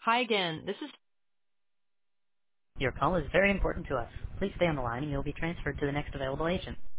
Hi again. This is. Your call is very important to us. Please stay on the line and you'll be transferred to the next available agent.